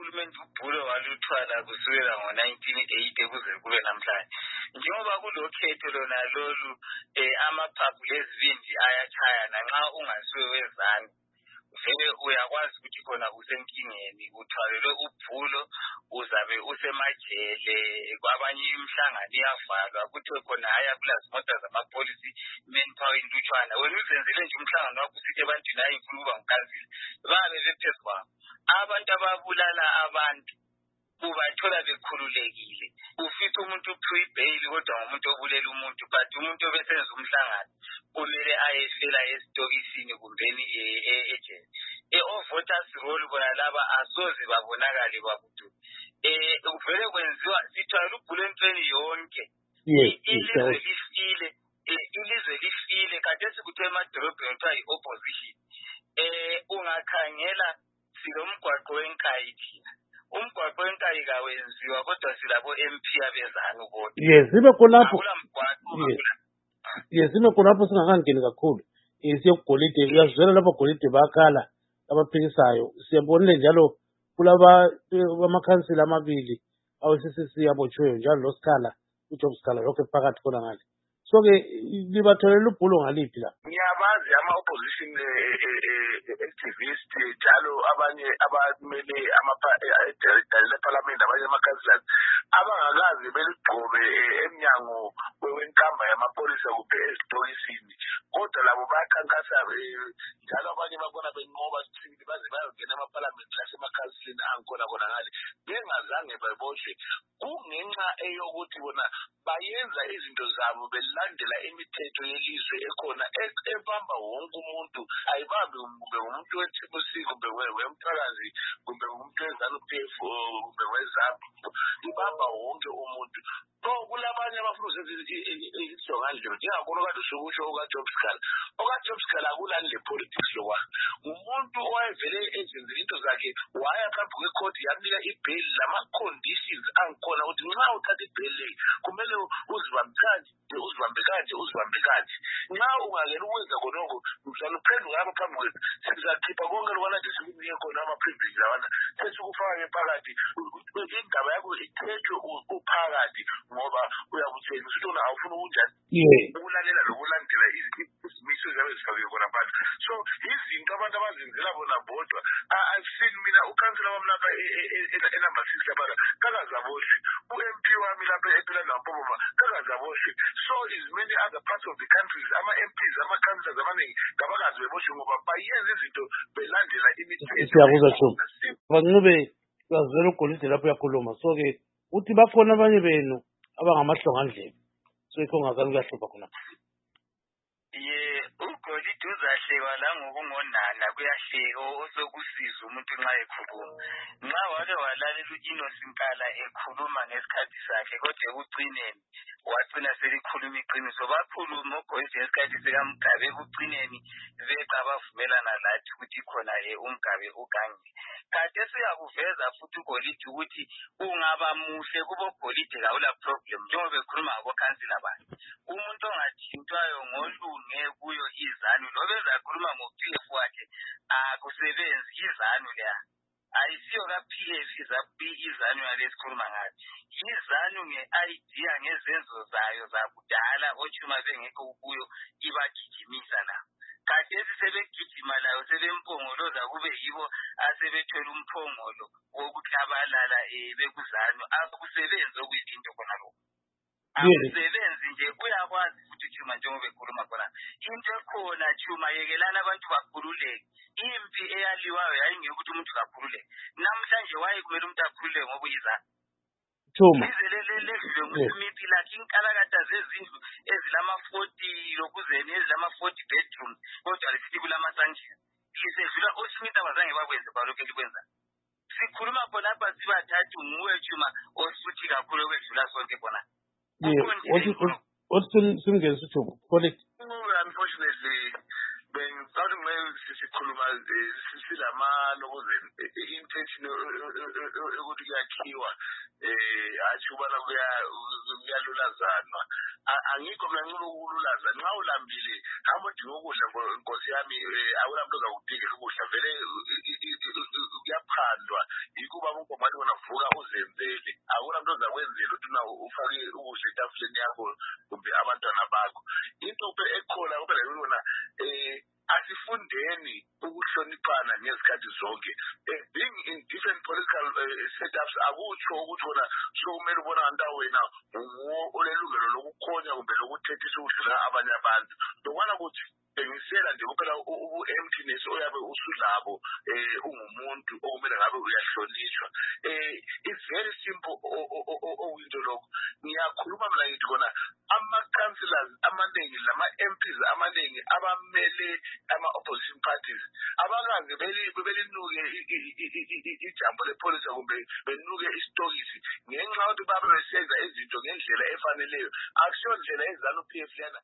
uhulumende uBhulo waluthwala kusukela ngo1980 kuze kube namhlanje. Njengoba kulokhetho lona lolu amaphaphu lezibindi ayachaya nanxa ungasuwe wezani. Vele uyakwazi ukuthi khona usenkingeni uthwalelwe uBhulo uzabe usemajele kwabanye imihlangano iyavalwa kuthiwe khona haya kulazi imota zamapolisi manpower intutshwana wena uzenzele nje umhlangano wakho usithi ebantwini hayi ngifuna ukuba ngikansile babe bephezu kwabo abantu ababulala abantu ubathola bekhululekile ufisa umuntu uphiwe ibhayili kodwa ngumuntu obulela umuntu but umuntu obesenza umhlangano kumele ayefela esitokisini kumbeni ejele voters roll bona laba asoze babonakale babudu uvele kwenziwa sithwala uBhulo entweni yonke ilizwe lifile kade sikuthe emadolobheni kuthiwa yi-opposition ungakhangela silomgwaqo wenkayi thina umgwaqo wenkayi kawenziwa kodwa silabo MP abezana kodwa zibe kulapho zibe kulapho singakangeni kakhulu siyegolide uyazwela lapho golide bakhala abaphikisayo siyabonile njalo kulaba amakhansila amabili awesCCC yabotshiweyo njalo loSikhala uJob Sikhala lokho phakathi khona ngale so-ke libatholela uBhulo ngaliphi la ngiyabazi ama-opposition activist njalo abanye abamele lephalamende abanye ama-councillors abangakazi beligqobe emnyango wenkamba yamapolisa kuphe esitokisini kodwa labo bayakhankasa njalo abanye babona benqoba sibili baze bayongena amaphalamende lasemakhansilini angikhona khona ngale bengazange baboshwe kungenxa eyokuthi bona bayenza izinto zabo belandela imithetho yelizwe ekhona ebamba wonke umuntu ayibambi kumbe umuntu weTPC kumbe wemphakazi kumbe umuntu weZANU-PF kumbe weZAPU ibamba wonke umuntu kulabanye abafuna isongandlebe njengakhona okade usukusho okaJob Sikhala akulani le politics lokwa umuntu owayevele ezenzile into zakhe waya phambi kwekhoti yamnika ibheli lama-conditions angikhona ukuthi nxa uthatha ibheli kumele uzibambe kanje nxa ungakela ukwenza khonokho mhlawumbe uphenduka lapha phambi kwethu sizakhipha konke lokwana nje sikunike khona ama-privilege lawana sesikufaka phakathi indaba yakho ithethwe uphakathi ngoba uyakutshela ukuthi wena awufuna ukunjani ukulalela lokulandela izimiso ezabe zifakiwe khona phansi so izinto abantu abazenzela bona bodwa I've seen mina ukhansela wami lapha enumber 6 lapha kakazaboshwe u-MP wami lapha ePhiladelphia kakazaboshwe so is many other parts of the countries ama-MPs ama-councillors abaningi kabakazi beboshwe ngoba bayenza izinto belandela imithetho siyakuza Job bancube uyazwela uGolide lapho uyakhuluma so-ke uthi bakhona abanye benu abangamahlongandlebe so yikho ungazani kuyahlupha khona uGolide uzahlekwa la ngokungonana kuyahleka osokusiza umuntu nxa ekhuluma nxa wake walalela uInnocent Nkala ekhuluma ngesikhathi sakhe kodwa ekucineni wagcina selikhuluma iqiniso bakhuluma uGolide ngesikhathi sikaMgabe ekucineni beqa bavumelana lathi ukuthi khona uMgabe ugangi kade siyakuveza futhi uGolide ukuthi ungaba muhle kubo Golide kawula problem njengoba bekhuluma ngabokhansila bakhe umuntu ongathintwayo ngolunge kuyo izanu lobe zakhuluma ngoPF wakhe akusebenzi izanu leya ayisiyo kaPF izabi izanu yalesikhuluma ngathi izanu ngeidea ngezenzo zayo zakudala ochuma bengekho kuyo ibagijimisa la kade sebegijima layo sebempongoloza kube yibo asebethwele umphongolo wokuhlabalala bekuzanu akusebenzi okuyizinto khona lokho akusebenzi nje uyakwazi futhi Chuma njengoba ekhuluma khona into ekhona Chuma yekelana abantu bakhululeke impi eyaliwayo yayingekuthi umuntu kakhululeke namhlanje wayekumele umuntu akhululeke ngoba uyizana Chuma izelelele ngomsimithi lakhe inkalakata zezindlu ezilama-40 lokuzeni ezilama-40 bedrooms kodwa lesithi kulama sanctions lisedlula oSmith abazange bakwenze balokho elikwenza sikhuluma khona apha sibathathu nguwe Chuma osuthi kakhulu okwedlula sonke khona what simngenisa uJob collect unfortunately bengicabanga ukuthi sikhuluma silama nokuze intention ukuthi kuyakhiwa athi ubala kuyalulazana angikho mina ngicela ukululaza nxa ulambile hamba udinga ukudla nkosi yami awulamntu ozakudingela ukudla vele kuyaphandwa yikuba unkomani wona vuka uzenzele akulamntu ozakwenzela ukuthi ufake ukudla etafuleni yakho kumbe abantwana bakho into ekhona kube yona asifundeni ukuhloniphana ngezikhathi zonke being in different political setups akutsho ukuthi wona sokumele ubona ngantawo wena olelungelo lokukhonya kumbe lokuthethisa ukudlula abanye abantu lokwana ukuthi bengisela nje kuphela ubu-emptiness oyabe usulabo ungumuntu okumele ngabe uyahlonishwa it's very simple okuyinto lokho ngiyakhuluma mina ngithi khona ama-councillors amaningi lama-MPs amaningi abamele ama-opposition parties abakaze belinuke ijambo lepholisa kumbe benuke isitokisi ngenxa yokuthi babe besenza izinto ngendlela efaneleyo akusiyo ndlela ezanu-PF lena